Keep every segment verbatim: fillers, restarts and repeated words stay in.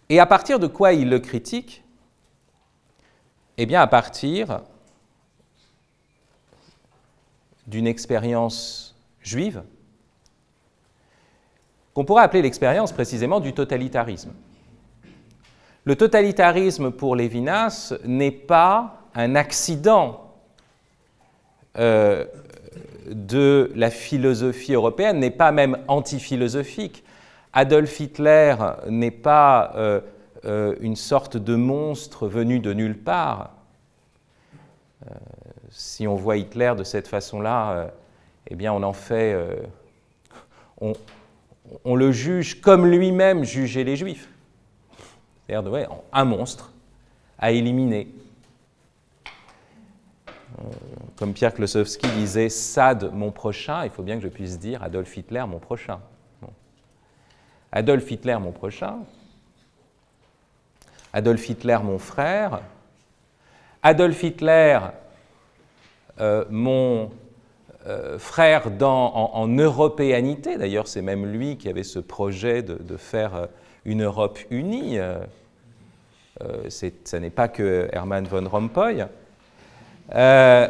Et à partir de quoi il le critique? Eh bien, à partir d'une expérience juive qu'on pourrait appeler l'expérience précisément du totalitarisme. Le totalitarisme pour Lévinas n'est pas un accident euh, de la philosophie européenne, n'est pas même anti-philosophique. Adolf Hitler n'est pas euh, euh, une sorte de monstre venu de nulle part. Euh, si on voit Hitler de cette façon-là, euh, eh bien on en fait... Euh, on, on le juge comme lui-même jugeait les Juifs. C'est-à-dire ouais, un monstre à éliminer. Euh, comme Pierre Klossowski disait « Sade, mon prochain », il faut bien que je puisse dire « Adolf Hitler, mon prochain ». Bon. Adolf Hitler, mon prochain. Adolf Hitler, mon frère. Adolf Hitler, euh, mon euh, frère dans, en, en européanité. D'ailleurs, c'est même lui qui avait ce projet de, de faire euh, une Europe unie. Euh, euh, c'est, ça n'est pas que Hermann von Rompuy. Euh,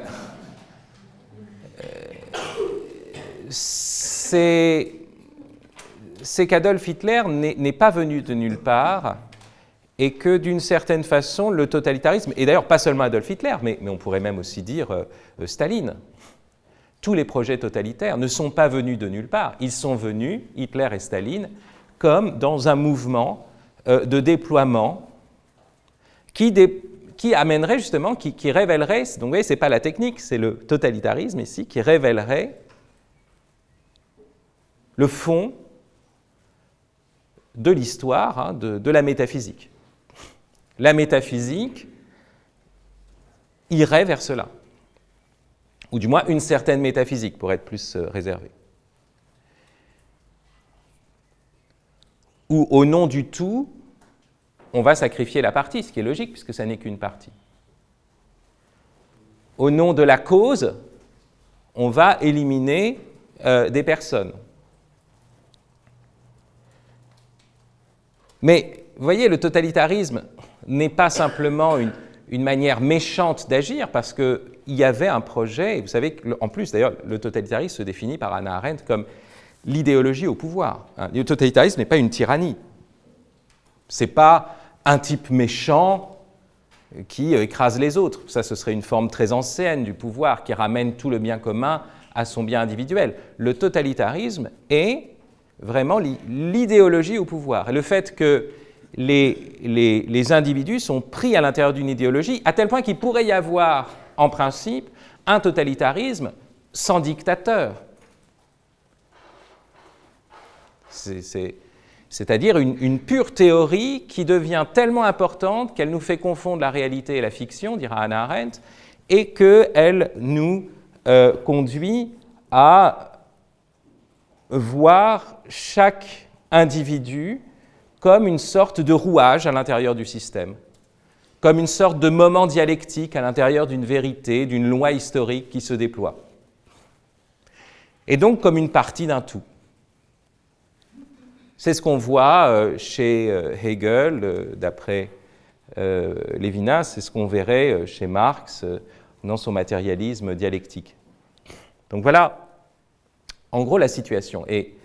c'est, c'est qu'Adolf Hitler n'est, n'est pas venu de nulle part et que d'une certaine façon, le totalitarisme, et d'ailleurs pas seulement Adolf Hitler, mais, mais on pourrait même aussi dire euh, Staline, tous les projets totalitaires ne sont pas venus de nulle part, ils sont venus, Hitler et Staline, comme dans un mouvement euh, de déploiement qui, dé, qui amènerait justement, qui, qui révélerait, donc vous voyez, ce n'est pas la technique, c'est le totalitarisme ici, qui révélerait le fond de l'histoire, hein, de, de la métaphysique. La métaphysique irait vers cela, ou du moins une certaine métaphysique, pour être plus euh, réservé. Où au nom du tout, on va sacrifier la partie, ce qui est logique, puisque ça n'est qu'une partie. Au nom de la cause, on va éliminer euh, des personnes. Mais, vous voyez, le totalitarisme n'est pas simplement une, une manière méchante d'agir, parce qu'il y avait un projet, et vous savez qu'en plus, d'ailleurs, le totalitarisme se définit par Hannah Arendt comme l'idéologie au pouvoir. Le totalitarisme n'est pas une tyrannie. Ce n'est pas un type méchant qui écrase les autres. Ça, ce serait une forme très ancienne du pouvoir qui ramène tout le bien commun à son bien individuel. Le totalitarisme est vraiment l'idéologie au pouvoir. Et le fait que les, les, les individus sont pris à l'intérieur d'une idéologie, à tel point qu'il pourrait y avoir, en principe, un totalitarisme sans dictateur. C'est, c'est, c'est-à-dire une, une pure théorie qui devient tellement importante qu'elle nous fait confondre la réalité et la fiction, dira Hannah Arendt, et qu'elle nous euh, conduit à voir chaque individu comme une sorte de rouage à l'intérieur du système, comme une sorte de moment dialectique à l'intérieur d'une vérité, d'une loi historique qui se déploie. Et donc comme une partie d'un tout. C'est ce qu'on voit chez Hegel, d'après Lévinas, c'est ce qu'on verrait chez Marx dans son matérialisme dialectique. Donc voilà, en gros, la situation. Et